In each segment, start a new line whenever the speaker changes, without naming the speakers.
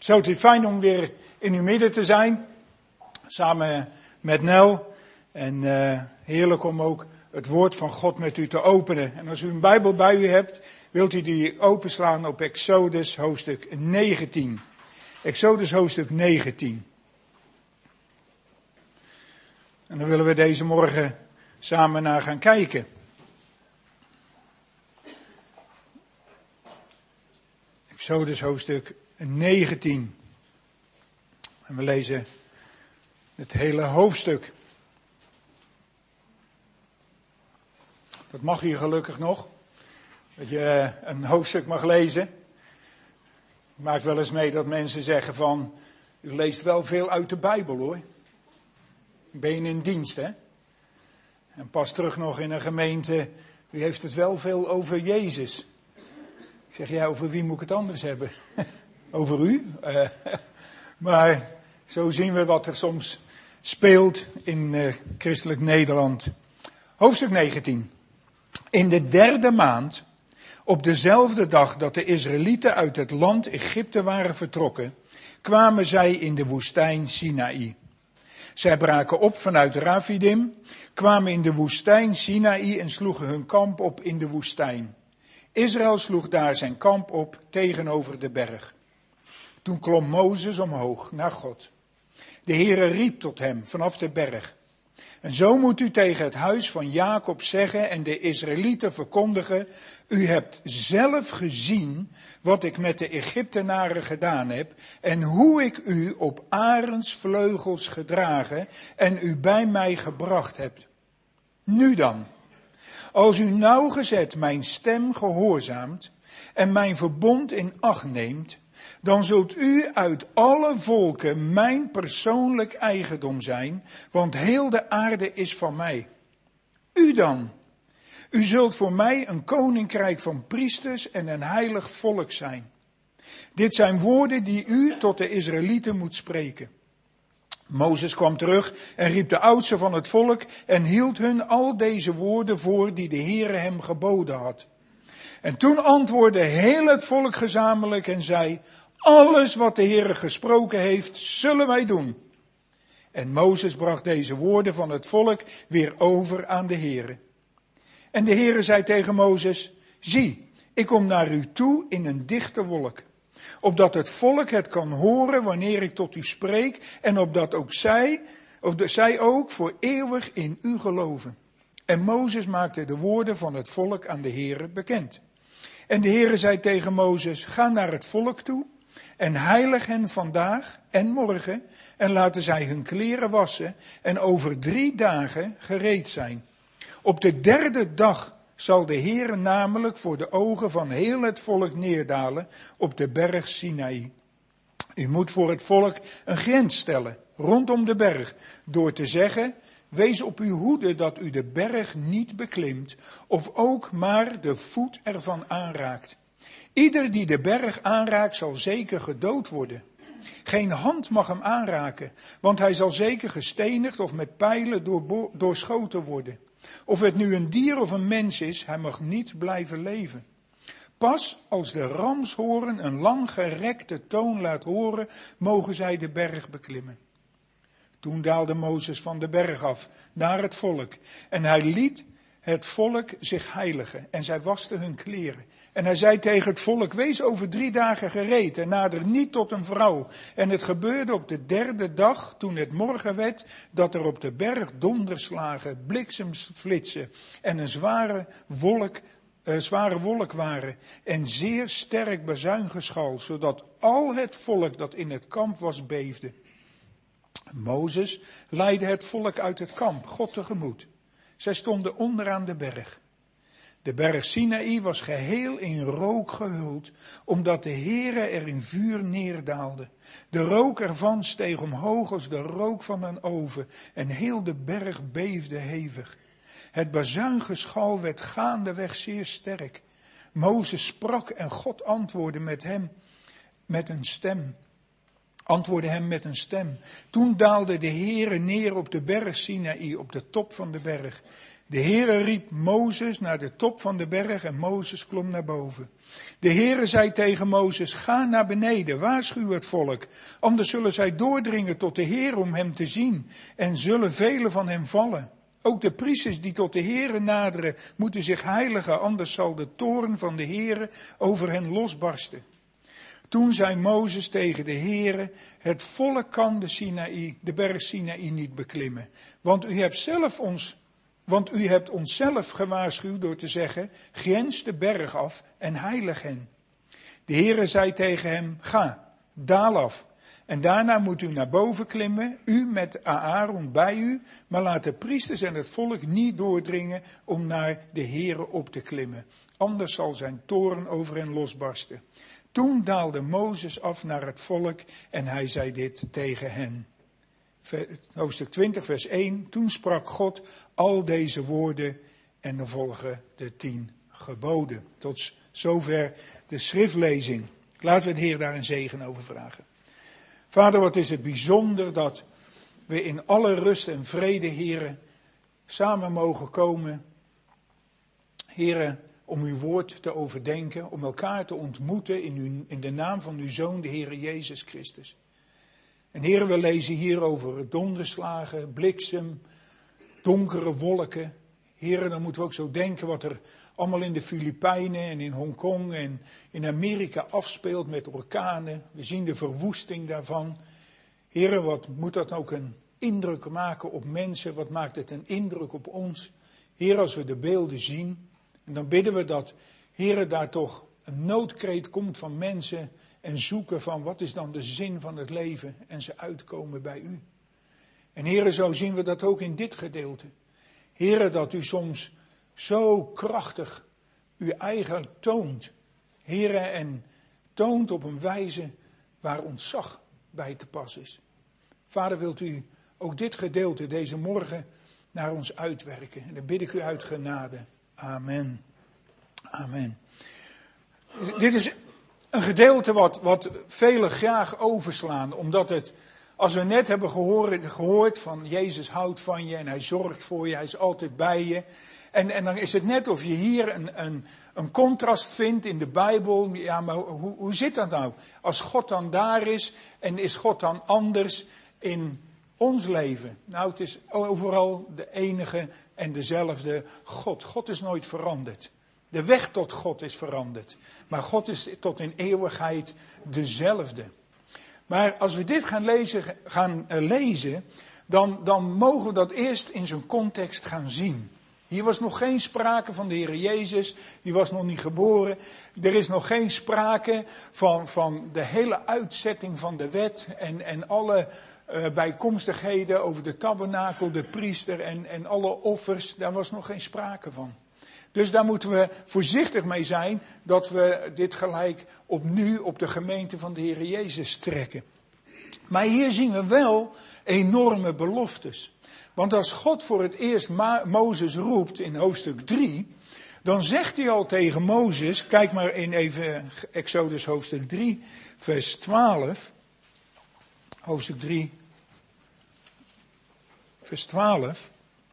Zo, het is fijn om weer in uw midden te zijn, samen met Nel. En heerlijk om ook het woord van God met u te openen. En als u een Bijbel bij u hebt, wilt u die openslaan op Exodus hoofdstuk 19. Exodus hoofdstuk 19. En dan willen we deze morgen samen naar gaan kijken. Exodus hoofdstuk 19. En we lezen het hele hoofdstuk. Dat mag hier gelukkig nog. Dat je een hoofdstuk mag lezen. Ik maak wel eens mee dat mensen zeggen van, u leest wel veel uit de Bijbel hoor. Ben je in dienst hè? En pas terug nog in een gemeente, u heeft het wel veel over Jezus. Ik zeg, ja, over wie moet ik het anders hebben? Over u? Maar zo zien we wat er soms speelt in christelijk Nederland. Hoofdstuk 19. In de 3e maand, op dezelfde dag dat de Israëlieten uit het land Egypte waren vertrokken, kwamen zij in de woestijn Sinaï. Zij braken op vanuit Rafidim, kwamen in de woestijn Sinaï en sloegen hun kamp op in de woestijn. Israël sloeg daar zijn kamp op tegenover de berg. Toen klom Mozes omhoog naar God. De Heere riep tot hem vanaf de berg. En zo moet u tegen het huis van Jacob zeggen en de Israëlieten verkondigen, u hebt zelf gezien wat ik met de Egyptenaren gedaan heb en hoe ik u op arendsvleugels gedragen en u bij mij gebracht hebt. Nu dan, als u nauwgezet mijn stem gehoorzaamt en mijn verbond in acht neemt, dan zult u uit alle volken mijn persoonlijk eigendom zijn, want heel de aarde is van mij. U dan, u zult voor mij een koninkrijk van priesters en een heilig volk zijn. Dit zijn woorden die u tot de Israëlieten moet spreken. Mozes kwam terug en riep de oudsten van het volk en hield hun al deze woorden voor die de Heere hem geboden had. En toen antwoordde heel het volk gezamenlijk en zei, alles wat de Heere gesproken heeft, zullen wij doen. En Mozes bracht deze woorden van het volk weer over aan de Heere. En de Heere zei tegen Mozes, zie, ik kom naar u toe in een dichte wolk, opdat het volk het kan horen wanneer ik tot u spreek en opdat ook zij ook voor eeuwig in u geloven. En Mozes maakte de woorden van het volk aan de Heere bekend. En de Heere zei tegen Mozes, ga naar het volk toe en heilig hen vandaag en morgen en laten zij hun kleren wassen en over 3 dagen gereed zijn. Op de 3e dag zal de Heere namelijk voor de ogen van heel het volk neerdalen op de berg Sinaï. U moet voor het volk een grens stellen rondom de berg door te zeggen, wees op uw hoede dat u de berg niet beklimt of ook maar de voet ervan aanraakt. Ieder die de berg aanraakt zal zeker gedood worden. Geen hand mag hem aanraken, want hij zal zeker gestenigd of met pijlen doorschoten worden. Of het nu een dier of een mens is, hij mag niet blijven leven. Pas als de ramshoorn een langgerekte toon laat horen, mogen zij de berg beklimmen. Toen daalde Mozes van de berg af naar het volk en hij liet het volk zich heiligen en zij wasten hun kleren. En hij zei tegen het volk, wees over 3 dagen gereed en nader niet tot een vrouw. En het gebeurde op de 3e dag, toen het morgen werd, dat er op de berg donderslagen, bliksemsflitsen en een zware wolk waren. En zeer sterk bazuingeschal, zodat al het volk dat in het kamp was beefde. Mozes leidde het volk uit het kamp, God tegemoet. Zij stonden onderaan de berg. De berg Sinaï was geheel in rook gehuld, omdat de Heere er in vuur neerdaalde. De rook ervan steeg omhoog als de rook van een oven en heel de berg beefde hevig. Het bazuingeschal werd gaandeweg zeer sterk. Mozes sprak en God antwoordde hem met een stem. Toen daalde de Heere neer op de berg Sinaï, op de top van de berg. De Heere riep Mozes naar de top van de berg en Mozes klom naar boven. De Heere zei tegen Mozes, ga naar beneden, waarschuw het volk, anders zullen zij doordringen tot de Heer om hem te zien en zullen velen van hem vallen. Ook de priesters die tot de Heere naderen moeten zich heiligen, anders zal de toorn van de Heere over hen losbarsten. Toen zei Mozes tegen de Heere, het volk kan de berg Sinaï niet beklimmen, want u hebt onszelf gewaarschuwd door te zeggen, grens de berg af en heilig hen. De Heere zei tegen hem, ga, daal af. En daarna moet u naar boven klimmen, u met Aaron bij u, maar laat de priesters en het volk niet doordringen om naar de Heere op te klimmen. Anders zal zijn toorn over hen losbarsten. Toen daalde Mozes af naar het volk en hij zei dit tegen hen. Hoofdstuk 20 vers 1. Toen sprak God al deze woorden en er volgen de 10 geboden. Tot zover de schriftlezing. Laten we de Heer daar een zegen over vragen. Vader, wat is het bijzonder dat we in alle rust en vrede, Heere, samen mogen komen. Heere, om uw woord te overdenken, om elkaar te ontmoeten in de naam van uw Zoon, de Heere Jezus Christus. En Heere, we lezen hier over donderslagen, bliksem, donkere wolken. Heere, dan moeten we ook zo denken wat er allemaal in de Filipijnen en in Hongkong en in Amerika afspeelt met orkanen. We zien de verwoesting daarvan. Heere, wat moet dat ook een indruk maken op mensen? Wat maakt het een indruk op ons? Heere, als we de beelden zien, en dan bidden we dat, Heere, daar toch een noodkreet komt van mensen en zoeken van wat is dan de zin van het leven en ze uitkomen bij u. En Heere, zo zien we dat ook in dit gedeelte. Heere, dat u soms zo krachtig uw eigen toont. Heere, en toont op een wijze waar ontzag bij te pas is. Vader, wilt u ook dit gedeelte deze morgen naar ons uitwerken. En dan bid ik u uit genade. Amen. Amen. Dit is een gedeelte wat velen graag overslaan. Omdat het, als we net hebben gehoord van Jezus houdt van je en hij zorgt voor je, hij is altijd bij je. En dan is het net of je hier een contrast vindt in de Bijbel. Ja, maar hoe zit dat nou? Als God dan daar is en is God dan anders in ons leven? Nou, het is overal de enige en dezelfde God. God is nooit veranderd. De weg tot God is veranderd. Maar God is tot in eeuwigheid dezelfde. Maar als we dit gaan lezen, dan mogen we dat eerst in zijn context gaan zien. Hier was nog geen sprake van de Heer Jezus, die was nog niet geboren. Er is nog geen sprake van de hele uitzetting van de wet en alle bijkomstigheden over de tabernakel, de priester en alle offers. Daar was nog geen sprake van. Dus daar moeten we voorzichtig mee zijn dat we dit gelijk op de gemeente van de Heer Jezus trekken. Maar hier zien we wel enorme beloftes. Want als God voor het eerst Mozes roept in hoofdstuk 3, dan zegt hij al tegen Mozes, kijk maar in even Exodus hoofdstuk 3, vers 12. Hoofdstuk 3, vers 12.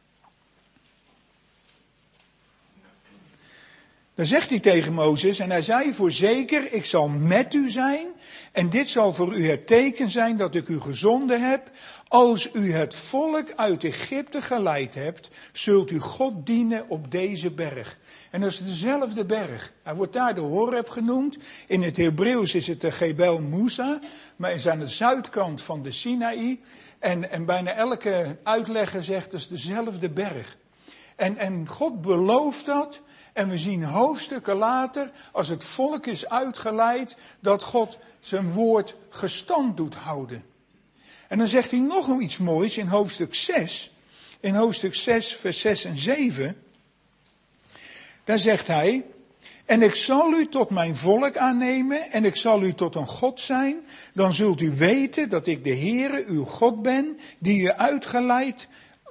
Dan zegt hij tegen Mozes, en hij zei voorzeker, ik zal met u zijn, en dit zal voor u het teken zijn dat ik u gezonden heb. Als u het volk uit Egypte geleid hebt, zult u God dienen op deze berg. En dat is dezelfde berg. Hij wordt daar de Horeb genoemd. In het Hebreeuws is het de Gebel Musa, maar is aan de zuidkant van de Sinaï. En bijna elke uitlegger zegt, het is dezelfde berg. En God belooft dat. En we zien hoofdstukken later, als het volk is uitgeleid, dat God zijn woord gestand doet houden. En dan zegt hij nog iets moois in hoofdstuk 6. In hoofdstuk 6, vers 6 en 7. Daar zegt hij, en ik zal u tot mijn volk aannemen en ik zal u tot een God zijn. Dan zult u weten dat ik de Heere uw God ben, die u uitgeleid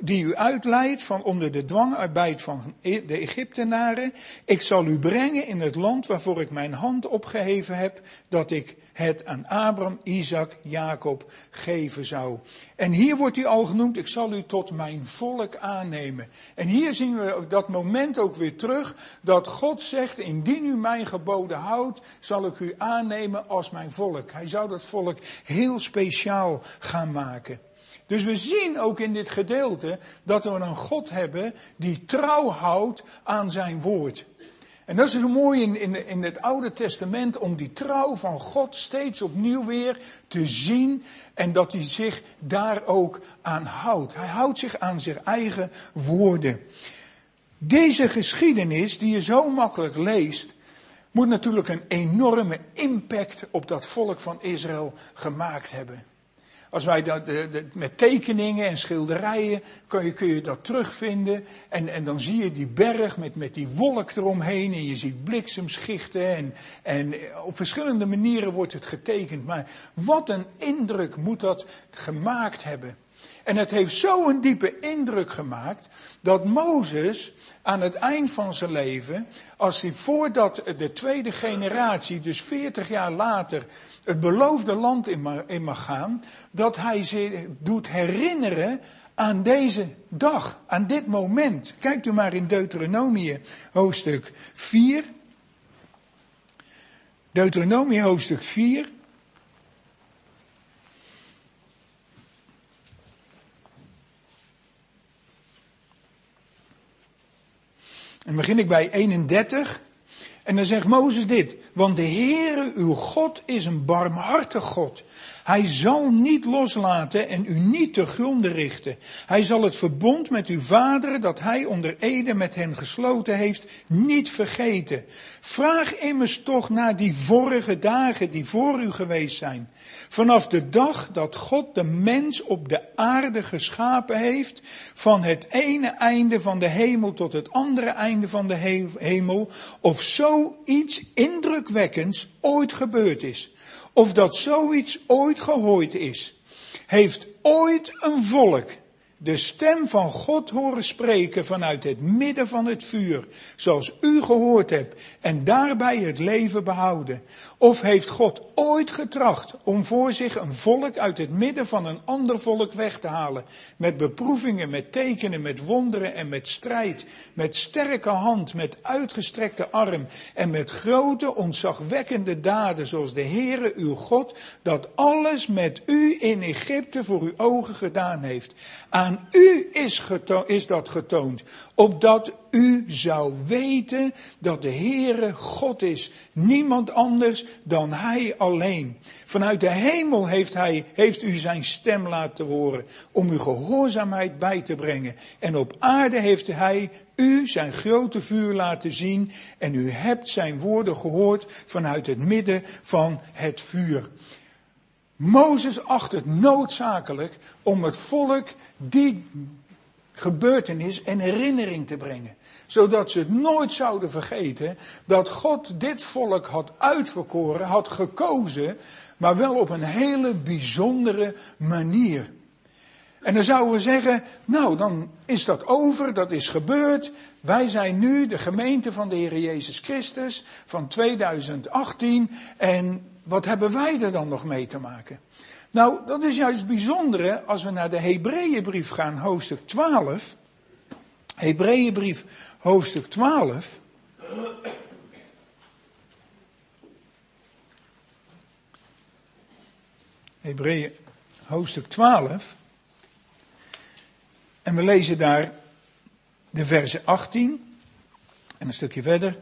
die u uitleidt van onder de dwangarbeid van de Egyptenaren. Ik zal u brengen in het land waarvoor ik mijn hand opgeheven heb, dat ik het aan Abraham, Isaac, Jacob geven zou. En hier wordt u al genoemd, ik zal u tot mijn volk aannemen. En hier zien we dat moment ook weer terug, dat God zegt, indien u mijn geboden houdt, zal ik u aannemen als mijn volk. Hij zou dat volk heel speciaal gaan maken. Dus we zien ook in dit gedeelte dat we een God hebben die trouw houdt aan zijn woord. En dat is zo mooi in het Oude Testament om die trouw van God steeds opnieuw weer te zien en dat hij zich daar ook aan houdt. Hij houdt zich aan zijn eigen woorden. Deze geschiedenis die je zo makkelijk leest, moet natuurlijk een enorme impact op dat volk van Israël gemaakt hebben. Als wij dat met tekeningen en schilderijen kun je dat terugvinden. En dan zie je die berg met die wolk eromheen. En je ziet bliksemschichten. En op verschillende manieren wordt het getekend. Maar wat een indruk moet dat gemaakt hebben. En het heeft zo'n diepe indruk gemaakt dat Mozes aan het eind van zijn leven, als hij voordat de tweede generatie, dus 40 jaar later, het beloofde land in mag gaan, dat hij zich doet herinneren aan deze dag, aan dit moment. Kijkt u maar in Deuteronomium hoofdstuk 4. Deuteronomium hoofdstuk 4. En begin ik bij 31. En dan zegt Mozes dit. Want de Heere uw God is een barmhartig God. Hij zal niet loslaten en u niet te gronde richten. Hij zal het verbond met uw vaderen dat hij onder ede met hen gesloten heeft niet vergeten. Vraag immers toch naar die vorige dagen die voor u geweest zijn. Vanaf de dag dat God de mens op de aarde geschapen heeft, van het ene einde van de hemel tot het andere einde van de hemel, of zoiets indrukwekkends ooit gebeurd is. Of dat zoiets ooit gehoord is. Heeft ooit een volk de stem van God horen spreken vanuit het midden van het vuur, zoals u gehoord hebt, en daarbij het leven behouden? Of heeft God ooit getracht om voor zich een volk uit het midden van een ander volk weg te halen, met beproevingen, met tekenen, met wonderen en met strijd, met sterke hand, met uitgestrekte arm en met grote ontzagwekkende daden, zoals de Heere uw God dat alles met u in Egypte voor uw ogen gedaan heeft? Aan u is dat getoond, opdat u zou weten dat de Heere God is, niemand anders dan Hij alleen. Vanuit de hemel heeft u zijn stem laten horen, om uw gehoorzaamheid bij te brengen. En op aarde heeft Hij u zijn grote vuur laten zien, en u hebt zijn woorden gehoord vanuit het midden van het vuur. Mozes acht het noodzakelijk om het volk die gebeurtenis in herinnering te brengen. Zodat ze het nooit zouden vergeten dat God dit volk had uitverkoren, had gekozen, maar wel op een hele bijzondere manier. En dan zouden we zeggen, nou dan is dat over, dat is gebeurd. Wij zijn nu de gemeente van de Heer Jezus Christus van 2018 en wat hebben wij er dan nog mee te maken? Nou, dat is juist bijzondere als we naar de Hebreeënbrief gaan, hoofdstuk 12. Hebreeënbrief, hoofdstuk 12. Hebreeën, hoofdstuk 12. En we lezen daar de verse 18 en een stukje verder.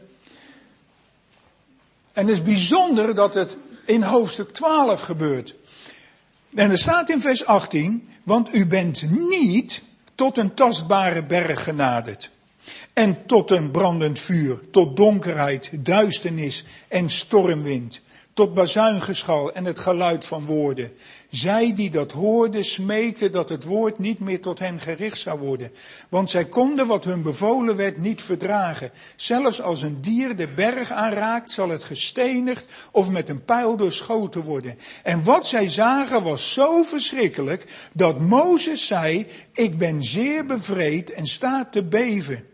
En het is bijzonder dat het in hoofdstuk 12 gebeurt. En er staat in vers 18, want u bent niet tot een tastbare berg genaderd. En tot een brandend vuur, tot donkerheid, duisternis en stormwind. tot bazuingeschal en het geluid van woorden. Zij die dat hoorden smeekten dat het woord niet meer tot hen gericht zou worden. Want zij konden wat hun bevolen werd niet verdragen. Zelfs als een dier de berg aanraakt, zal het gestenigd of met een pijl doorschoten worden. En wat zij zagen was zo verschrikkelijk dat Mozes zei, ik ben zeer bevreed en sta te beven.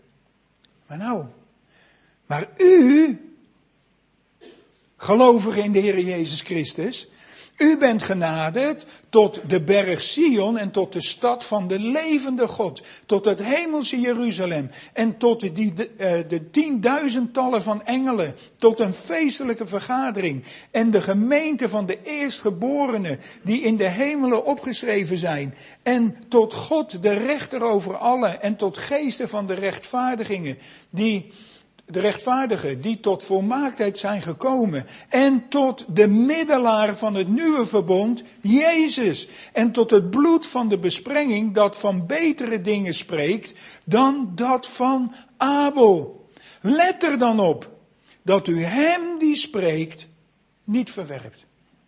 Maar u, gelovigen in de Heer Jezus Christus, u bent genaderd tot de berg Sion en tot de stad van de levende God, tot het hemelse Jeruzalem en tot de tienduizendtallen van engelen, tot een feestelijke vergadering en de gemeente van de eerstgeborenen die in de hemelen opgeschreven zijn en tot God de rechter over allen en tot geesten van de rechtvaardigen die tot volmaaktheid zijn gekomen. En tot de middelaar van het nieuwe verbond, Jezus. En tot het bloed van de besprenging dat van betere dingen spreekt dan dat van Abel. Let er dan op dat u hem die spreekt niet verwerpt.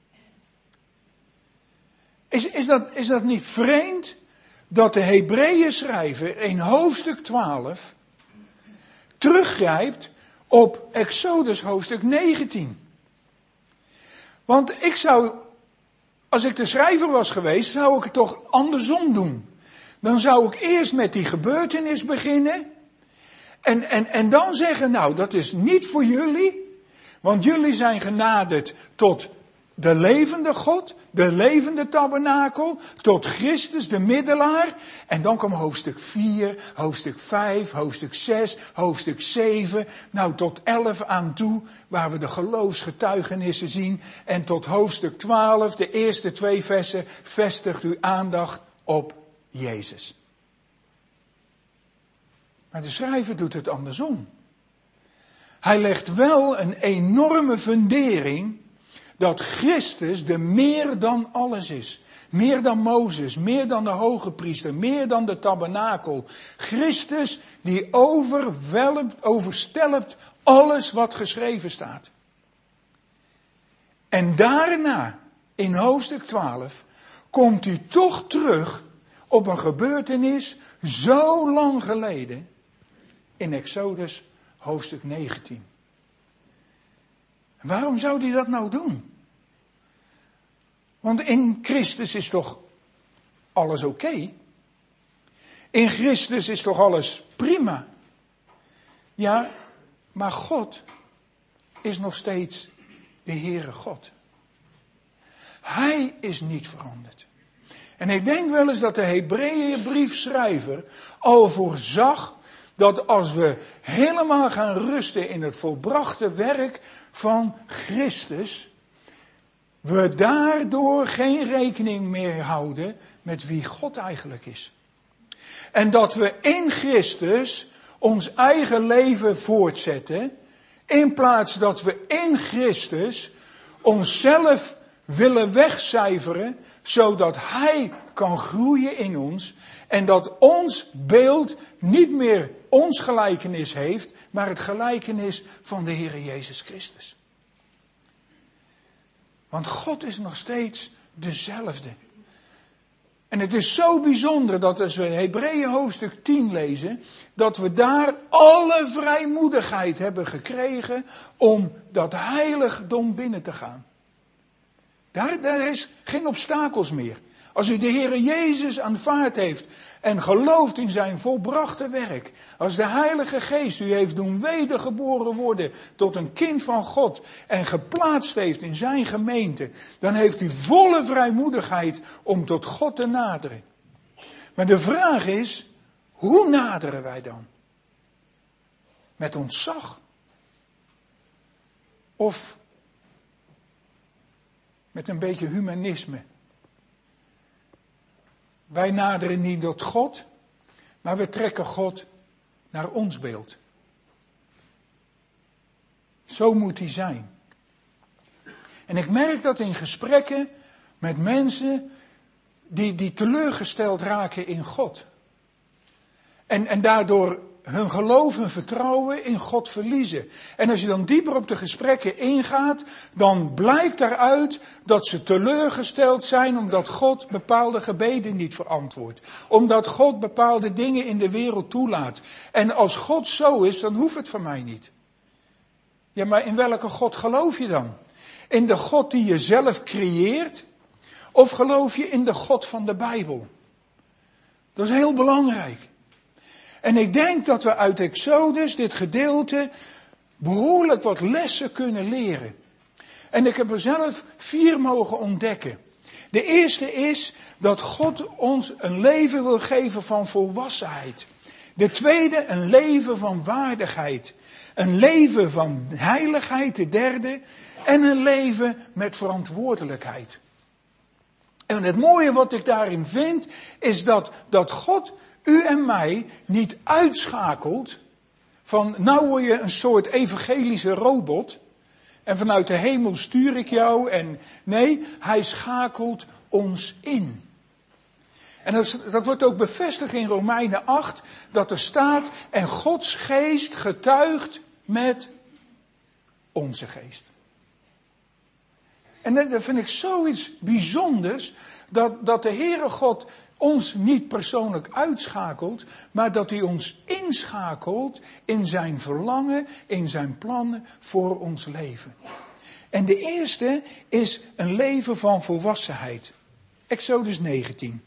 Is dat niet vreemd dat de Hebreeën schrijver in hoofdstuk 12... teruggrijpt op Exodus hoofdstuk 19. Want als ik de schrijver was geweest, zou ik het toch andersom doen. Dan zou ik eerst met die gebeurtenis beginnen. En dan zeggen, nou, dat is niet voor jullie. Want jullie zijn genaderd tot de levende God, de levende tabernakel, tot Christus, de middelaar. En dan komt hoofdstuk 4, hoofdstuk 5, hoofdstuk 6, hoofdstuk 7, nou tot 11 aan toe, waar we de geloofsgetuigenissen zien. En tot hoofdstuk 12, de eerste 2 versen, vestigt uw aandacht op Jezus. Maar de schrijver doet het andersom. Hij legt wel een enorme fundering dat Christus de meer dan alles is. Meer dan Mozes, meer dan de hoge priester, meer dan de tabernakel. Christus die overstelpt alles wat geschreven staat. En daarna, in hoofdstuk 12, komt hij toch terug op een gebeurtenis zo lang geleden in Exodus hoofdstuk 19. Waarom zou hij dat nou doen? Want in Christus is toch alles oké? In Christus is toch alles prima? Ja, maar God is nog steeds de Heere God. Hij is niet veranderd. En ik denk wel eens dat de Hebreeënbriefschrijver al voorzag dat als we helemaal gaan rusten in het volbrachte werk van Christus, we daardoor geen rekening meer houden met wie God eigenlijk is. En dat we in Christus ons eigen leven voortzetten, in plaats dat we in Christus onszelf willen wegcijferen, zodat Hij kan groeien in ons en dat ons beeld niet meer ons gelijkenis heeft, maar het gelijkenis van de Heere Jezus Christus. Want God is nog steeds dezelfde. En het is zo bijzonder dat als we Hebreeën hoofdstuk 10 lezen, dat we daar alle vrijmoedigheid hebben gekregen om dat heiligdom binnen te gaan. Daar is geen obstakels meer. Als u de Heere Jezus aanvaard heeft en gelooft in zijn volbrachte werk. Als de Heilige Geest u heeft doen wedergeboren worden tot een kind van God en geplaatst heeft in zijn gemeente. Dan heeft u volle vrijmoedigheid om tot God te naderen. Maar de vraag is, hoe naderen wij dan? Met ontzag? Of met een beetje humanisme? Wij naderen niet tot God, maar we trekken God naar ons beeld. Zo moet hij zijn. En ik merk dat in gesprekken met mensen die teleurgesteld raken in God. En daardoor hun geloof, hun vertrouwen in God verliezen. En als je dan dieper op de gesprekken ingaat, dan blijkt daaruit dat ze teleurgesteld zijn omdat God bepaalde gebeden niet verantwoordt. Omdat God bepaalde dingen in de wereld toelaat. En als God zo is, dan hoeft het van mij niet. Ja, maar in welke God geloof je dan? In de God die je zelf creëert? Of geloof je in de God van de Bijbel? Dat is heel belangrijk. En ik denk dat we uit Exodus, dit gedeelte, behoorlijk wat lessen kunnen leren. En ik heb er zelf 4 mogen ontdekken. De eerste is dat God ons een leven wil geven van volwassenheid. De tweede, een leven van waardigheid. Een leven van heiligheid, de derde. En een leven met verantwoordelijkheid. En het mooie wat ik daarin vind, is dat God u en mij niet uitschakelt van, nou word je een soort evangelische robot en vanuit de hemel stuur ik jou en nee, hij schakelt ons in. En dat wordt ook bevestigd in Romeinen 8, dat er staat, en Gods geest getuigt met onze geest. En dat vind ik zoiets bijzonders, dat de Heere God ons niet persoonlijk uitschakelt, maar dat hij ons inschakelt in zijn verlangen, in zijn plannen voor ons leven. En de eerste is een leven van volwassenheid. Exodus 19.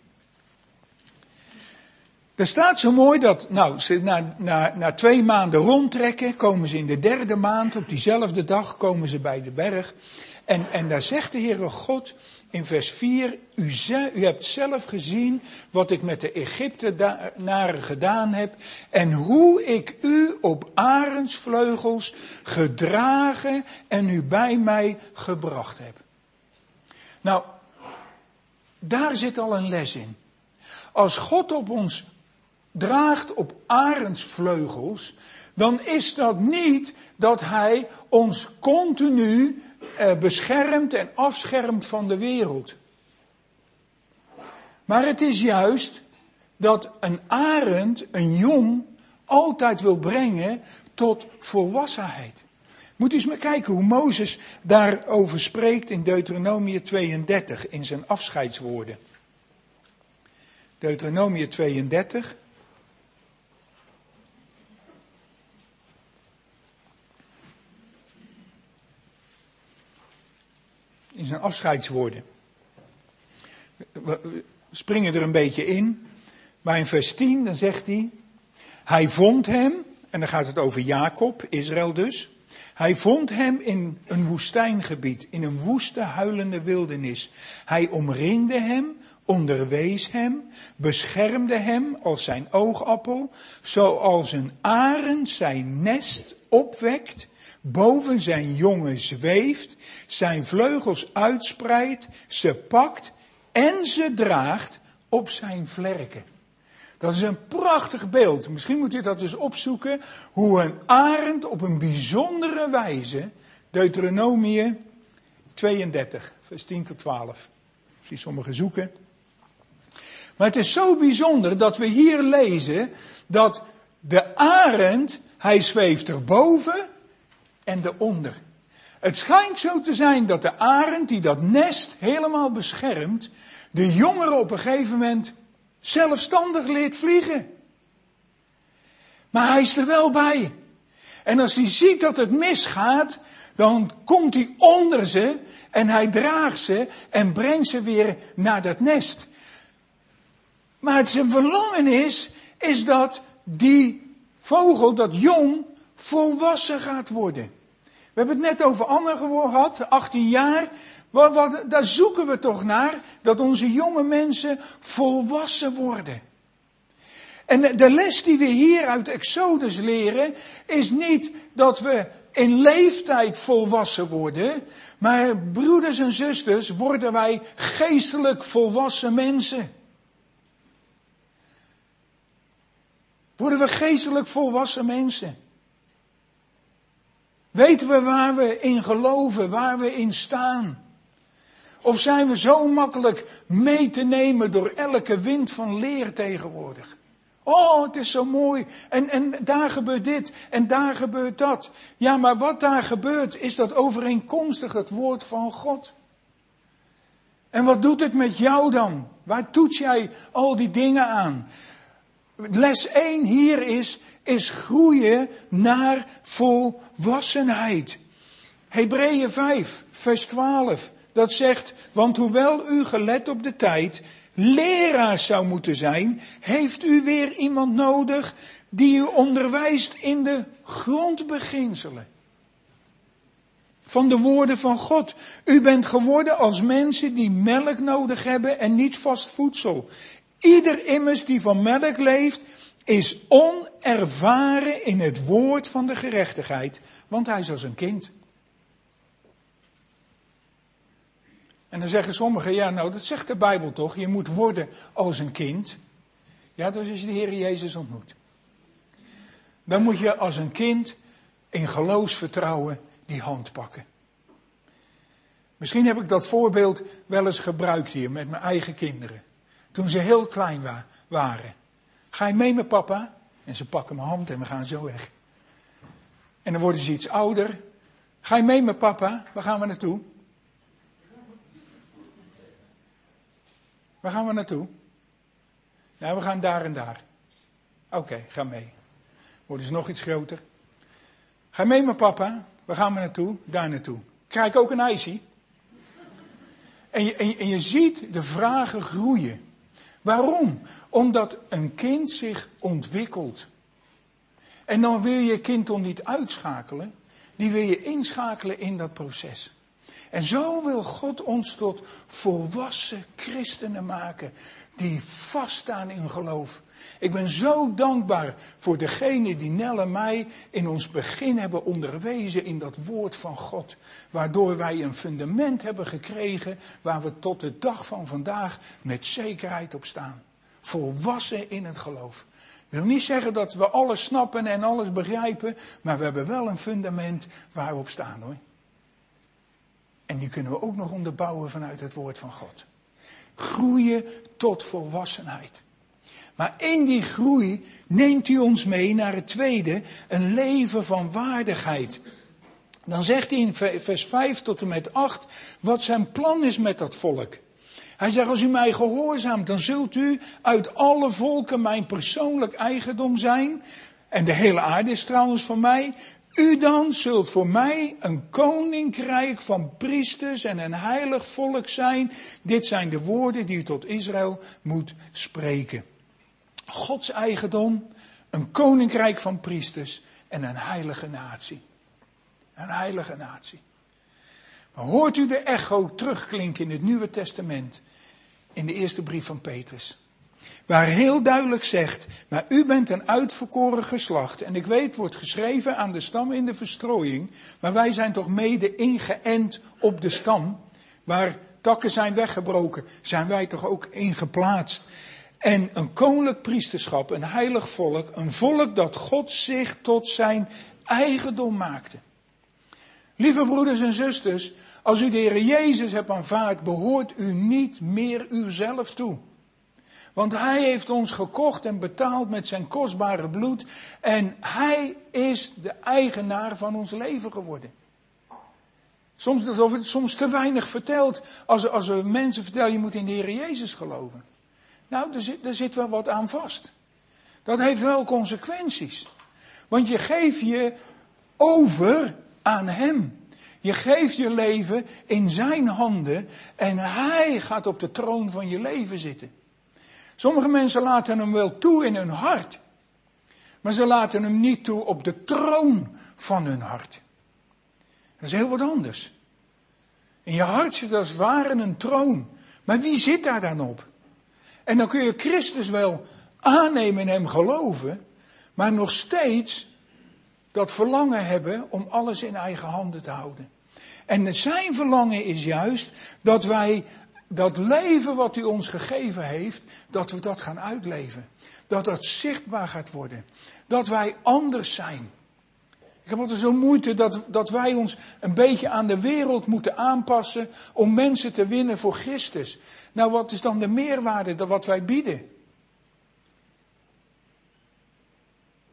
Er staat zo mooi dat, ze na 2 maanden rondtrekken, komen ze in de 3e maand, op diezelfde dag komen ze bij de berg. En daar zegt de Heere God in vers 4, u hebt zelf gezien wat ik met de Egyptenaren gedaan heb en hoe ik u op arendsvleugels gedragen en u bij mij gebracht heb. Nou, daar zit al een les in. Als God op ons draagt op arendsvleugels, dan is dat niet dat hij ons continu beschermt en afschermt van de wereld. Maar het is juist dat een arend, een jong, altijd wil brengen tot volwassenheid. Moet eens maar kijken hoe Mozes daarover spreekt in Deuteronomie 32, in zijn afscheidswoorden. Deuteronomie 32. In zijn afscheidswoorden. We springen er een beetje in. Maar in vers 10 dan zegt hij vond hem, en dan gaat het over Jacob, Israël dus. Hij vond hem in een woestijngebied, in een woeste huilende wildernis. Hij omringde hem, onderwees hem, beschermde hem als zijn oogappel, zoals een arend zijn nest opwekt, boven zijn jongen zweeft, zijn vleugels uitspreidt, ze pakt en ze draagt op zijn vlerken. Dat is een prachtig beeld. Misschien moet u dat dus opzoeken, hoe een arend op een bijzondere wijze, Deuteronomie 32, vers 10 tot 12. Ik zie sommigen zoeken. Maar het is zo bijzonder dat we hier lezen dat de arend, hij zweeft erboven en eronder. Het schijnt zo te zijn dat de arend die dat nest helemaal beschermt, de jongeren op een gegeven moment zelfstandig leert vliegen. Maar hij is er wel bij. En als hij ziet dat het misgaat, dan komt hij onder ze en hij draagt ze en brengt ze weer naar dat nest. Maar zijn verlangen is dat die vogel, dat jong, volwassen gaat worden. We hebben het net over Anne gehad, 18 jaar. Daar zoeken we toch naar, dat onze jonge mensen volwassen worden. En de les die we hier uit Exodus leren, is niet dat we in leeftijd volwassen worden, maar broeders en zusters, worden wij geestelijk volwassen mensen. Worden we geestelijk volwassen mensen? Weten we waar we in geloven, waar we in staan? Of zijn we zo makkelijk mee te nemen door elke wind van leer tegenwoordig? Oh, het is zo mooi. En daar gebeurt dit. En daar gebeurt dat. Ja, maar wat daar gebeurt, is dat overeenkomstig het woord van God. En wat doet het met jou dan? Waar toets jij al die dingen aan? Les 1 hier is groeien naar volwassenheid. Hebreeën 5, vers 12. Dat zegt, want hoewel u gelet op de tijd leraar zou moeten zijn, heeft u weer iemand nodig die u onderwijst in de grondbeginselen van de woorden van God. U bent geworden als mensen die melk nodig hebben en niet vast voedsel. Ieder immers die van melk leeft, is onervaren in het woord van de gerechtigheid, want hij is als een kind. En dan zeggen sommigen, ja nou dat zegt de Bijbel toch, je moet worden als een kind. Ja, dus als je de Heer Jezus ontmoet. Dan moet je als een kind in geloofsvertrouwen die hand pakken. Misschien heb ik dat voorbeeld wel eens gebruikt hier met mijn eigen kinderen. Toen ze heel klein waren. Ga je mee met papa? En ze pakken mijn hand en we gaan zo weg. En dan worden ze iets ouder. Ga je mee met papa? Waar gaan we naartoe? Waar gaan we naartoe? Nou, we gaan daar en daar. Oké, ga mee. Worden ze nog iets groter? Ga je mee met papa? Waar gaan we naartoe? Daar naartoe. Krijg ik ook een ijsie? En je ziet de vragen groeien. Waarom? Omdat een kind zich ontwikkelt. En dan wil je je kind toch niet uitschakelen. Die wil je inschakelen in dat proces. En zo wil God ons tot volwassen christenen maken. Die vaststaan in geloof. Ik ben zo dankbaar voor degene die Nel en mij in ons begin hebben onderwezen in dat woord van God. Waardoor wij een fundament hebben gekregen waar we tot de dag van vandaag met zekerheid op staan. Volwassen in het geloof. Ik wil niet zeggen dat we alles snappen en alles begrijpen, maar we hebben wel een fundament waar we op staan hoor. En die kunnen we ook nog onderbouwen vanuit het woord van God. Groeien tot volwassenheid. Maar in die groei neemt u ons mee naar het tweede, een leven van waardigheid. Dan zegt hij in vers 5 tot en met 8 wat zijn plan is met dat volk. Hij zegt, als u mij gehoorzaamt, dan zult u uit alle volken mijn persoonlijk eigendom zijn. En de hele aarde is trouwens van mij. U dan zult voor mij een koninkrijk van priesters en een heilig volk zijn. Dit zijn de woorden die u tot Israël moet spreken. Gods eigendom, een koninkrijk van priesters en een heilige natie. Een heilige natie. Maar hoort u de echo terugklinken in het Nieuwe Testament, in de eerste brief van Petrus. Waar heel duidelijk zegt, maar u bent een uitverkoren geslacht. En ik weet, het wordt geschreven aan de stam in de verstrooiing. Maar wij zijn toch mede ingeënt op de stam. Waar takken zijn weggebroken, zijn wij toch ook ingeplaatst. En een koninklijk priesterschap, een heilig volk. Een volk dat God zich tot zijn eigendom maakte. Lieve broeders en zusters, als u de Heer Jezus hebt aanvaard, behoort u niet meer uzelf toe. Want hij heeft ons gekocht en betaald met zijn kostbare bloed. En hij is de eigenaar van ons leven geworden. Soms te weinig verteld. Als we mensen vertellen, je moet in de Heer Jezus geloven. Nou, er zit wel wat aan vast. Dat heeft wel consequenties. Want je geeft je over aan hem. Je geeft je leven in zijn handen. En hij gaat op de troon van je leven zitten. Sommige mensen laten hem wel toe in hun hart. Maar ze laten hem niet toe op de troon van hun hart. Dat is heel wat anders. In je hart zit als het ware een troon. Maar wie zit daar dan op? En dan kun je Christus wel aannemen en hem geloven. Maar nog steeds dat verlangen hebben om alles in eigen handen te houden. En zijn verlangen is juist dat wij dat leven wat u ons gegeven heeft, dat we dat gaan uitleven. Dat dat zichtbaar gaat worden. Dat wij anders zijn. Ik heb altijd zo'n moeite dat wij ons een beetje aan de wereld moeten aanpassen om mensen te winnen voor Christus. Nou, wat is dan de meerwaarde dat wat wij bieden?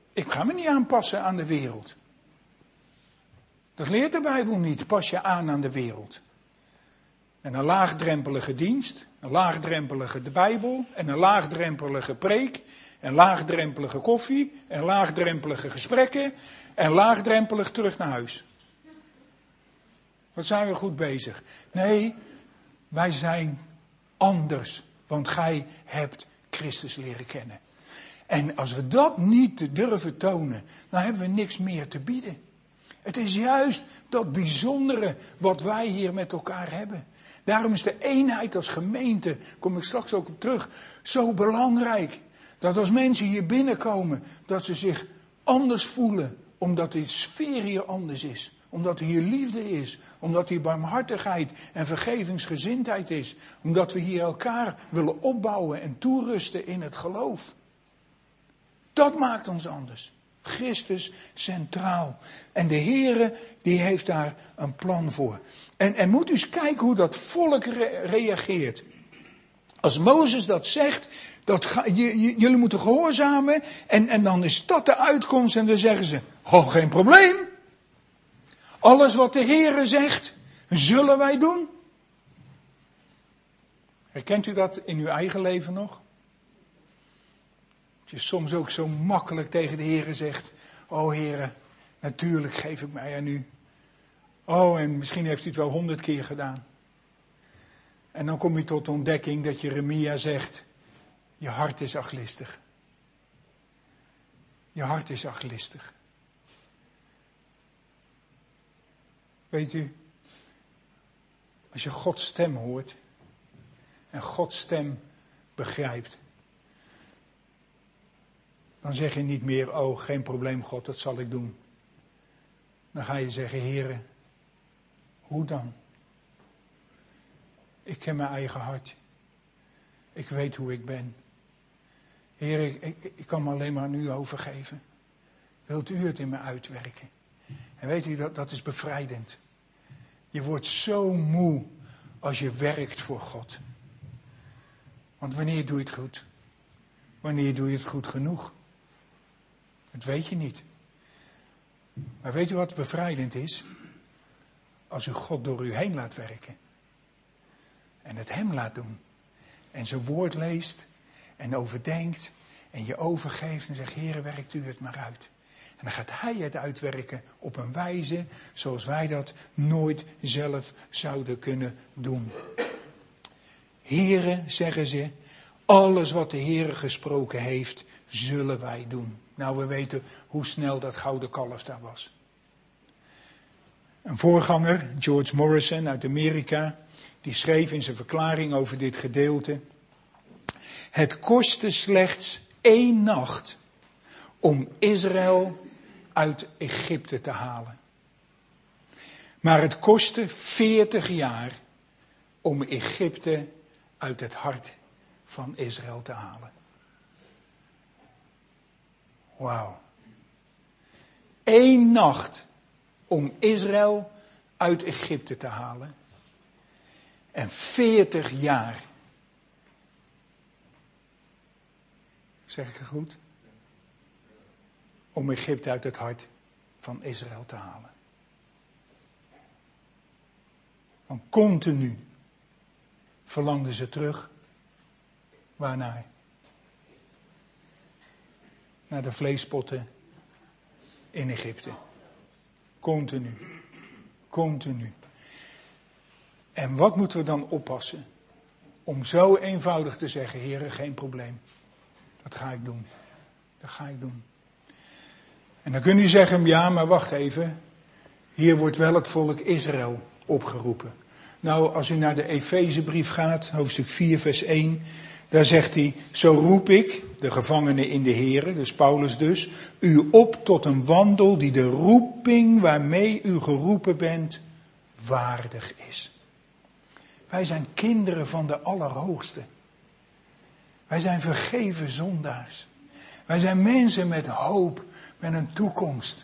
Ik ga me niet aanpassen aan de wereld. Dat leert de Bijbel niet. Pas je aan de wereld. En een laagdrempelige dienst, een laagdrempelige de Bijbel en een laagdrempelige preek en laagdrempelige koffie en laagdrempelige gesprekken en laagdrempelig terug naar huis. Wat zijn we goed bezig? Nee, wij zijn anders, want gij hebt Christus leren kennen. En als we dat niet durven tonen, dan hebben we niks meer te bieden. Het is juist dat bijzondere wat wij hier met elkaar hebben. Daarom is de eenheid als gemeente, kom ik straks ook op terug, zo belangrijk. Dat als mensen hier binnenkomen, dat ze zich anders voelen, omdat de sfeer hier anders is. Omdat er hier liefde is, omdat hier barmhartigheid en vergevingsgezindheid is. Omdat we hier elkaar willen opbouwen en toerusten in het geloof. Dat maakt ons anders. Christus centraal. En de Heere, die heeft daar een plan voor. En moet u eens kijken hoe dat volk reageert. Als Mozes dat zegt, jullie moeten gehoorzamen. En dan is dat de uitkomst en dan zeggen ze, oh geen probleem. Alles wat de Heere zegt, zullen wij doen. Herkent u dat in uw eigen leven nog? Dat je soms ook zo makkelijk tegen de Heere zegt, oh Heere, natuurlijk geef ik mij aan u. Oh, en misschien heeft u het wel 100 keer gedaan. En dan kom je tot de ontdekking dat Jeremia zegt, je hart is arglistig. Je hart is arglistig. Weet u, als je Gods stem hoort en Gods stem begrijpt, dan zeg je niet meer, oh geen probleem God, dat zal ik doen. Dan ga je zeggen, Heere, hoe dan? Ik ken mijn eigen hart. Ik weet hoe ik ben. Heer, ik kan me alleen maar aan u overgeven. Wilt u het in me uitwerken? En weet u, dat is bevrijdend. Je wordt zo moe als je werkt voor God. Want wanneer doe je het goed? Wanneer doe je het goed genoeg? Dat weet je niet. Maar weet u wat bevrijdend is? Als u God door u heen laat werken. En het hem laat doen. En zijn woord leest. En overdenkt. En je overgeeft en zegt, Heere, werkt u het maar uit. En dan gaat hij het uitwerken op een wijze zoals wij dat nooit zelf zouden kunnen doen. Heere, zeggen ze, alles wat de Heere gesproken heeft, zullen wij doen. Nou, we weten hoe snel dat gouden kalf daar was. Een voorganger, George Morrison uit Amerika, die schreef in zijn verklaring over dit gedeelte: het kostte slechts 1 nacht om Israël uit Egypte te halen. Maar het kostte 40 jaar om Egypte uit het hart van Israël te halen. Wauw. 1 nacht om Israël uit Egypte te halen. En 40 jaar. Zeg ik het goed? Om Egypte uit het hart van Israël te halen. Want continu verlangden ze terug. Waarnaar? Naar de vleespotten in Egypte. Continu. Continu. En wat moeten we dan oppassen? Om zo eenvoudig te zeggen, Heere, geen probleem. Dat ga ik doen. Dat ga ik doen. En dan kun je zeggen, ja, maar wacht even. Hier wordt wel het volk Israël opgeroepen. Nou, als u naar de Efezebrief gaat, hoofdstuk 4, vers 1. Daar zegt hij, zo roep ik, de gevangenen in de Here, dus Paulus dus, u op tot een wandel die de roeping waarmee u geroepen bent, waardig is. Wij zijn kinderen van de Allerhoogste. Wij zijn vergeven zondaars. Wij zijn mensen met hoop, met een toekomst.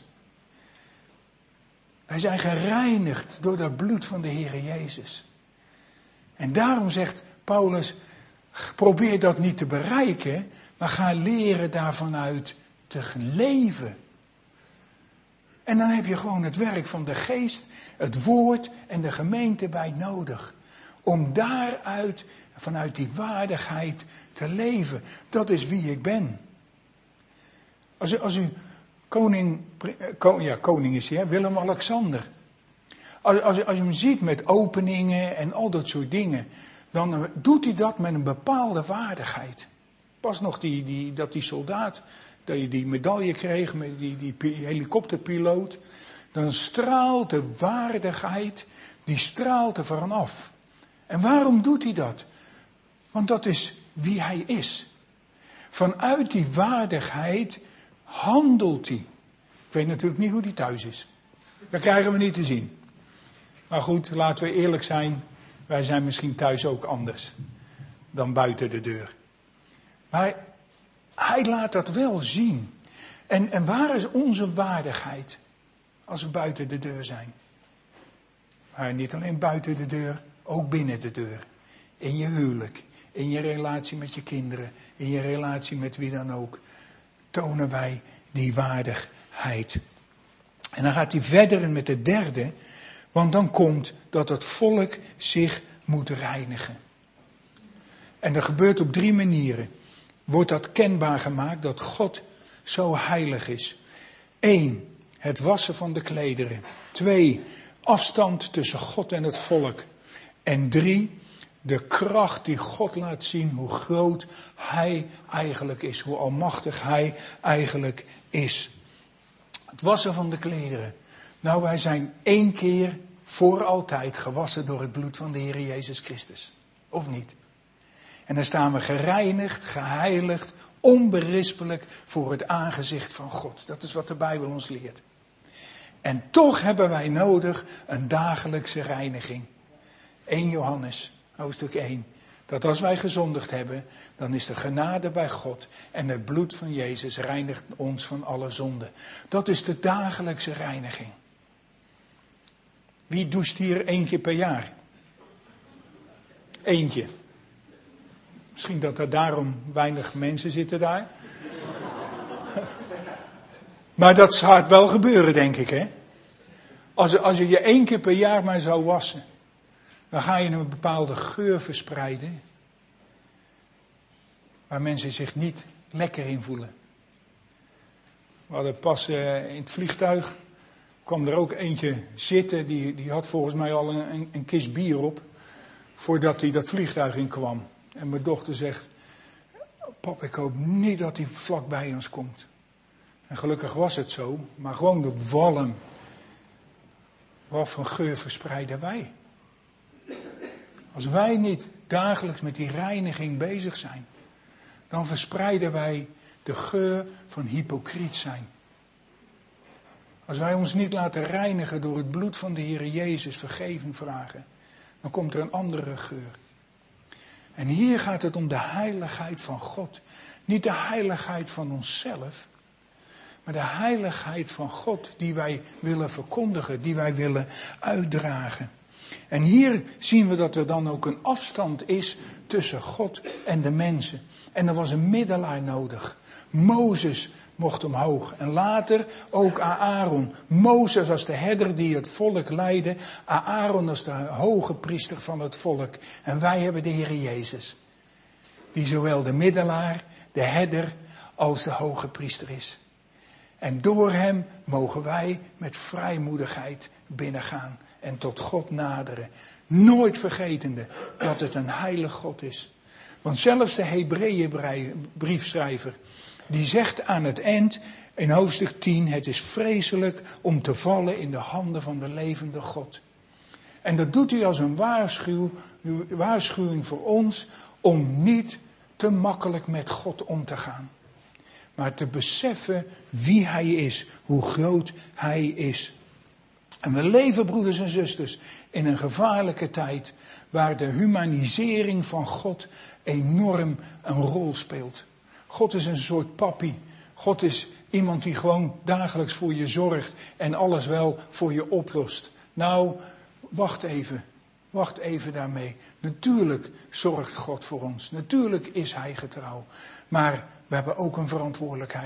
Wij zijn gereinigd door dat bloed van de Heere Jezus. En daarom zegt Paulus, probeer dat niet te bereiken, maar ga leren daarvan uit te leven. En dan heb je gewoon het werk van de geest, het woord en de gemeente bij nodig. Om daaruit, vanuit die waardigheid te leven. Dat is wie ik ben. Als u koning is hij, Willem-Alexander. Als je hem ziet met openingen en al dat soort dingen, dan doet hij dat met een bepaalde waardigheid. Pas nog dat die soldaat, dat je die medaille kreeg met die helikopterpiloot, dan straalt de waardigheid, die straalt er vanaf. En waarom doet hij dat? Want dat is wie hij is. Vanuit die waardigheid handelt hij. Ik weet natuurlijk niet hoe hij thuis is. Dat krijgen we niet te zien. Maar goed, laten we eerlijk zijn. Wij zijn misschien thuis ook anders dan buiten de deur. Maar hij laat dat wel zien. En waar is onze waardigheid als we buiten de deur zijn? Maar niet alleen buiten de deur, ook binnen de deur. In je huwelijk, in je relatie met je kinderen, in je relatie met wie dan ook. Tonen wij die waardigheid. En dan gaat hij verder met de derde. Want dan komt dat het volk zich moet reinigen. En dat gebeurt op 3 manieren. Wordt dat kenbaar gemaakt dat God zo heilig is. 1. Het wassen van de klederen. 2. Afstand tussen God en het volk. En 3. De kracht die God laat zien hoe groot Hij eigenlijk is. Hoe almachtig Hij eigenlijk is. Het wassen van de klederen. Nou, wij zijn 1 keer voor altijd gewassen door het bloed van de Heer Jezus Christus. Of niet? En dan staan we gereinigd, geheiligd, onberispelijk voor het aangezicht van God. Dat is wat de Bijbel ons leert. En toch hebben wij nodig een dagelijkse reiniging. 1 Johannes, hoofdstuk 1. Dat als wij gezondigd hebben, dan is de genade bij God en het bloed van Jezus reinigt ons van alle zonde. Dat is de dagelijkse reiniging. Wie doucht hier 1 keer per jaar? Eentje. Misschien dat er daarom weinig mensen zitten daar. Maar dat gaat wel gebeuren, denk ik, hè? Als je 1 keer per jaar maar zou wassen, dan ga je een bepaalde geur verspreiden, waar mensen zich niet lekker in voelen. We hadden pas in het vliegtuig, kwam er ook eentje zitten, die had volgens mij al een kist bier op, voordat hij dat vliegtuig in kwam. En mijn dochter zegt, pap, ik hoop niet dat hij vlak bij ons komt. En gelukkig was het zo, maar gewoon de walm. Wat voor geur verspreiden wij? Als wij niet dagelijks met die reiniging bezig zijn, dan verspreiden wij de geur van hypocriet zijn. Als wij ons niet laten reinigen door het bloed van de Heer Jezus, vergeving vragen, dan komt er een andere geur. En hier gaat het om de heiligheid van God. Niet de heiligheid van onszelf, maar de heiligheid van God die wij willen verkondigen, die wij willen uitdragen. En hier zien we dat er dan ook een afstand is tussen God en de mensen. En er was een middelaar nodig. Mozes mocht omhoog. En later ook Aaron. Mozes als de herder die het volk leidde. Aaron als de hoge priester van het volk. En wij hebben de Heer Jezus. Die zowel de middelaar, de herder als de hoge priester is. En door hem mogen wij met vrijmoedigheid binnengaan. En tot God naderen. Nooit vergetende dat het een heilig God is. Want zelfs de Hebreeënbriefschrijver, die zegt aan het eind in hoofdstuk 10, het is vreselijk om te vallen in de handen van de levende God. En dat doet hij als een waarschuwing voor ons om niet te makkelijk met God om te gaan. Maar te beseffen wie hij is, hoe groot hij is. En we leven, broeders en zusters, in een gevaarlijke tijd waar de humanisering van God enorm een rol speelt. God is een soort papi. God is iemand die gewoon dagelijks voor je zorgt en alles wel voor je oplost. Nou, wacht even daarmee. Natuurlijk zorgt God voor ons. Natuurlijk is hij getrouw. Maar we hebben ook een verantwoordelijkheid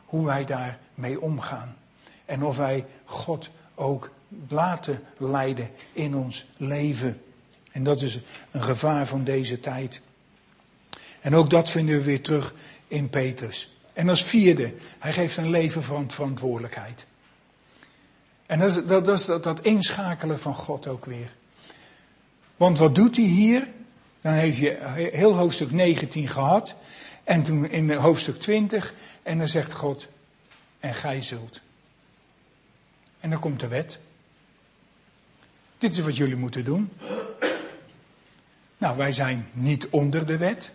hoe wij daarmee omgaan. En of wij God ook laten leiden in ons leven. En dat is een gevaar van deze tijd. En ook dat vinden we weer terug in Petrus. En als vierde, hij geeft een leven van verantwoordelijkheid. En dat is dat inschakelen van God ook weer. Want wat doet hij hier? Dan heeft je heel hoofdstuk 19 gehad. En toen in hoofdstuk 20. En dan zegt God, en gij zult. En dan komt de wet. Dit is wat jullie moeten doen. Nou, wij zijn niet onder de wet.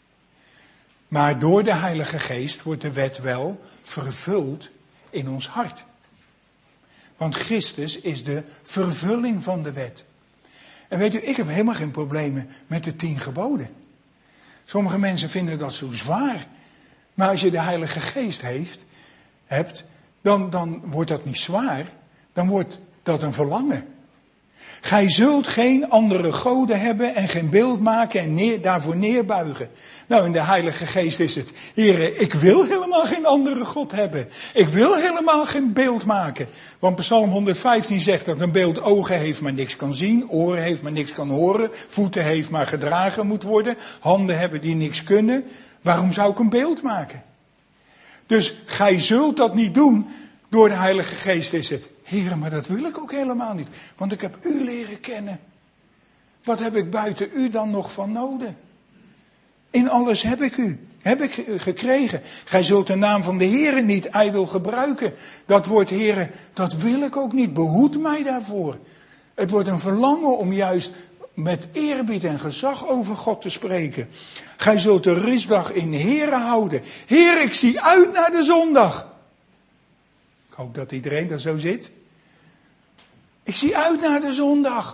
Maar door de Heilige Geest wordt de wet wel vervuld in ons hart. Want Christus is de vervulling van de wet. En weet u, ik heb helemaal geen problemen met de 10 geboden. Sommige mensen vinden dat zo zwaar. Maar als je de Heilige Geest hebt, dan wordt dat niet zwaar. Dan wordt dat een verlangen. Gij zult geen andere goden hebben en geen beeld maken en daarvoor neerbuigen. Nou, in de Heilige Geest is het, Heere, ik wil helemaal geen andere God hebben. Ik wil helemaal geen beeld maken. Want Psalm 115 zegt dat een beeld ogen heeft maar niks kan zien, oren heeft maar niks kan horen, voeten heeft maar gedragen moet worden, handen hebben die niks kunnen. Waarom zou ik een beeld maken? Dus gij zult dat niet doen. Door de Heilige Geest is het. Heere, maar dat wil ik ook helemaal niet. Want ik heb u leren kennen. Wat heb ik buiten u dan nog van nodig? In alles heb ik u. Heb ik gekregen. Gij zult de naam van de Heere niet ijdel gebruiken. Dat woord Heere, dat wil ik ook niet. Behoed mij daarvoor. Het wordt een verlangen om juist met eerbied en gezag over God te spreken. Gij zult de rustdag in Heere houden. Heer, ik zie uit naar de zondag. Ik hoop dat iedereen daar zo zit. Ik zie uit naar de zondag.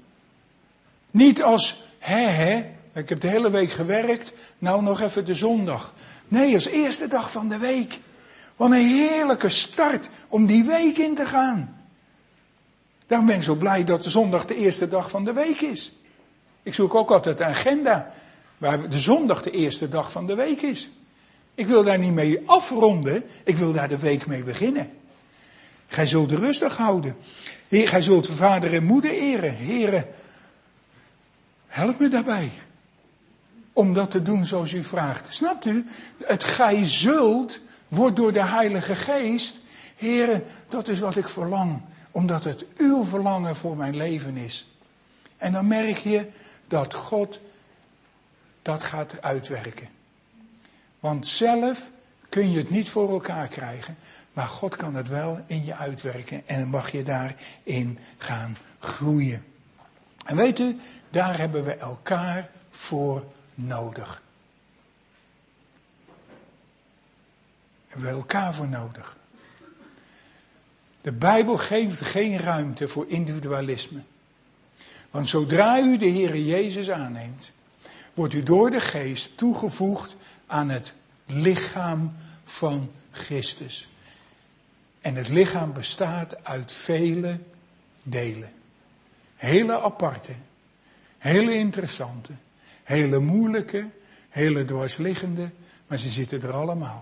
Niet als, ik heb de hele week gewerkt, nou nog even de zondag. Nee, als eerste dag van de week. Wat een heerlijke start om die week in te gaan. Daarom ben ik zo blij dat de zondag de eerste dag van de week is. Ik zoek ook altijd een agenda waar de zondag de eerste dag van de week is. Ik wil daar niet mee afronden, ik wil daar de week mee beginnen. Gij zult de rustdag houden. Gij zult vader en moeder eren. Heere, help me daarbij. Om dat te doen zoals u vraagt. Snapt u? Het gij zult wordt door de Heilige Geest. Heere, dat is wat ik verlang. Omdat het uw verlangen voor mijn leven is. En dan merk je dat God dat gaat uitwerken. Want zelf kun je het niet voor elkaar krijgen. Maar God kan het wel in je uitwerken. En dan mag je daarin gaan groeien. En weet u, daar hebben we elkaar voor nodig. Hebben we elkaar voor nodig. De Bijbel geeft geen ruimte voor individualisme. Want zodra u de Heere Jezus aanneemt, wordt u door de Geest toegevoegd aan het lichaam van Christus. En het lichaam bestaat uit vele delen. Hele aparte, hele interessante, hele moeilijke, hele dwarsliggende, maar ze zitten er allemaal.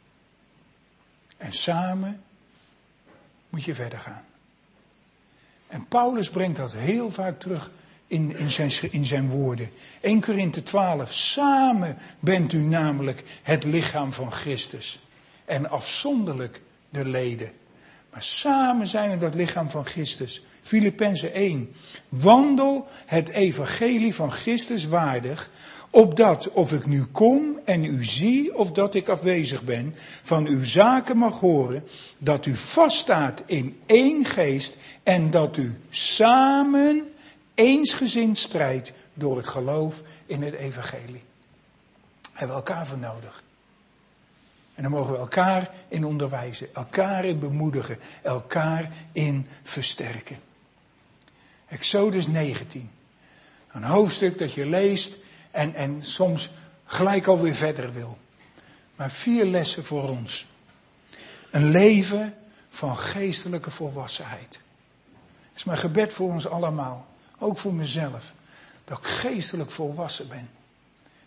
En samen moet je verder gaan. En Paulus brengt dat heel vaak terug in zijn woorden. 1 Korinthe 12. Samen bent u namelijk het lichaam van Christus. En afzonderlijk de leden. Maar samen zijn we dat lichaam van Christus. Filippenzen 1. Wandel het evangelie van Christus waardig. Opdat of ik nu kom en u zie of dat ik afwezig ben, van uw zaken mag horen, dat u vaststaat in één geest en dat u samen eensgezind strijdt door het geloof in het evangelie. Hebben we elkaar voor nodig. En dan mogen we elkaar in onderwijzen, elkaar in bemoedigen, elkaar in versterken. Exodus 19. Een hoofdstuk dat je leest en soms gelijk alweer verder wil. Maar 4 lessen voor ons. Een leven van geestelijke volwassenheid. Dat is mijn gebed voor ons allemaal. Ook voor mezelf. Dat ik geestelijk volwassen ben.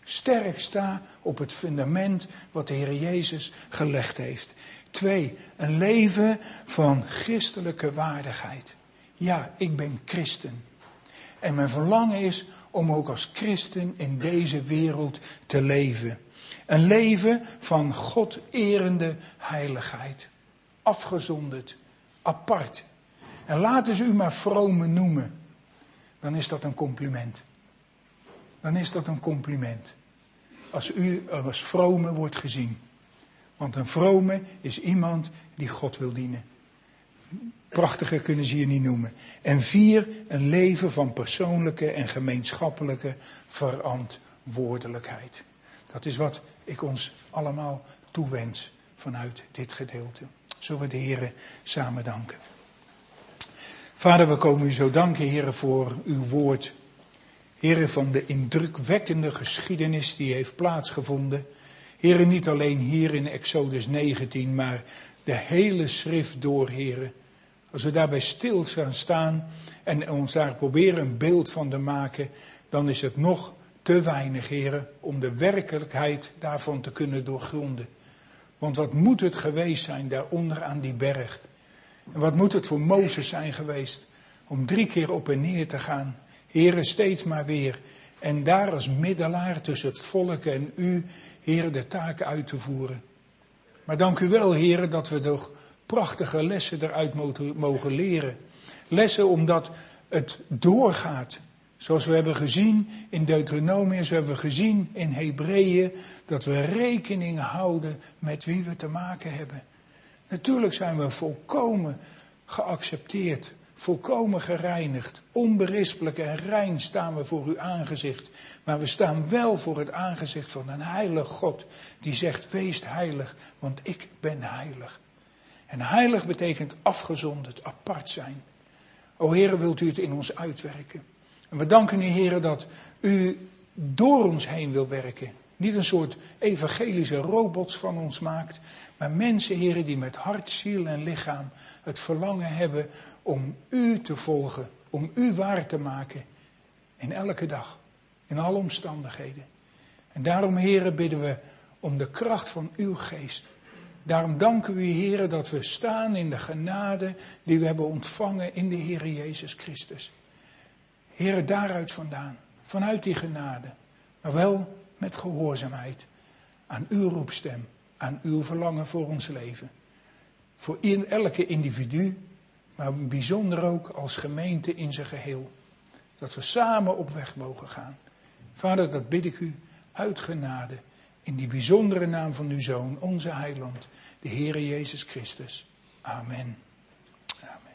Sterk sta op het fundament wat de Heer Jezus gelegd heeft. 2, een leven van christelijke waardigheid. Ja, ik ben christen. En mijn verlangen is om ook als christen in deze wereld te leven. Een leven van God erende heiligheid. Afgezonderd, apart. En laten ze u maar vrome noemen. Dan is dat een compliment. Dan is dat een compliment. Als u als vrome wordt gezien. Want een vrome is iemand die God wil dienen. Prachtiger kunnen ze je niet noemen. En 4, een leven van persoonlijke en gemeenschappelijke verantwoordelijkheid. Dat is wat ik ons allemaal toewens vanuit dit gedeelte. Zullen we de Heere samen danken. Vader, we komen u zo danken, Heere, voor uw woord. Heere, van de indrukwekkende geschiedenis die heeft plaatsgevonden. Heere, niet alleen hier in Exodus 19, maar de hele schrift door, Heere. Als we daarbij stil gaan staan en ons daar proberen een beeld van te maken, dan is het nog te weinig, Heere, om de werkelijkheid daarvan te kunnen doorgronden. Want wat moet het geweest zijn daaronder aan die berg? En wat moet het voor Mozes zijn geweest om 3 keer op en neer te gaan? Heere, steeds maar weer. En daar als middelaar tussen het volk en u, Heere, de taken uit te voeren. Maar dank u wel, Heere, dat we toch prachtige lessen eruit mogen leren. Lessen omdat het doorgaat. Zoals we hebben gezien in Deuteronomium, zoals we hebben gezien in Hebreeën, dat we rekening houden met wie we te maken hebben. Natuurlijk zijn we volkomen geaccepteerd, volkomen gereinigd, onberispelijk en rein staan we voor uw aangezicht. Maar we staan wel voor het aangezicht van een heilig God die zegt, wees heilig, want ik ben heilig. En heilig betekent afgezonderd, apart zijn. O Heere, wilt u het in ons uitwerken? En we danken u, Heere, dat u door ons heen wil werken. Niet een soort evangelische robots van ons maakt, maar mensen, Heere, die met hart, ziel en lichaam het verlangen hebben om u te volgen, om u waar te maken in elke dag, in alle omstandigheden. En daarom, Heere, bidden we om de kracht van uw geest. Daarom danken we u, Heere, dat we staan in de genade die we hebben ontvangen in de Heere Jezus Christus. Heere, daaruit vandaan, vanuit die genade, maar wel met gehoorzaamheid aan uw roepstem, aan uw verlangen voor ons leven. Voor elke individu, maar bijzonder ook als gemeente in zijn geheel. Dat we samen op weg mogen gaan. Vader, dat bid ik u uit genade in die bijzondere naam van uw Zoon, onze Heiland, de Heere Jezus Christus. Amen. Amen.